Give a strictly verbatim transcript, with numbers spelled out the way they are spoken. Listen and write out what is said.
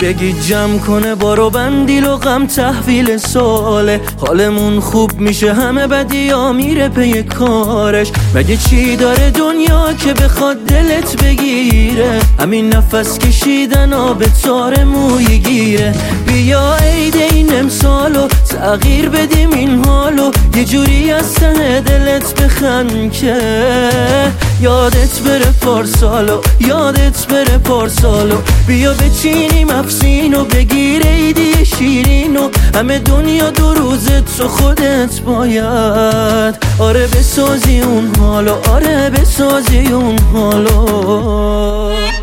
بگی جمع کنه بارو بندیل و غم تحویل ساله. حالمون خوب میشه همه بدیا میره پی کارش. مگه چی داره دنیا که بخواد دلت بگیره؟ همین نفس کشیدن آب تار موی گیره. بیا عید این امسالو تغییر بدیم این حالو، یه جوری از ته دلت بخند که یادت بره پارسالو، یادت بره پارسالو. بیا بچینیم افسینو بگیر عیدی شیرینو، همه دنیا دو روزت تو خودت باید آره بسازی اون حالو، آره بسازی اون حالو.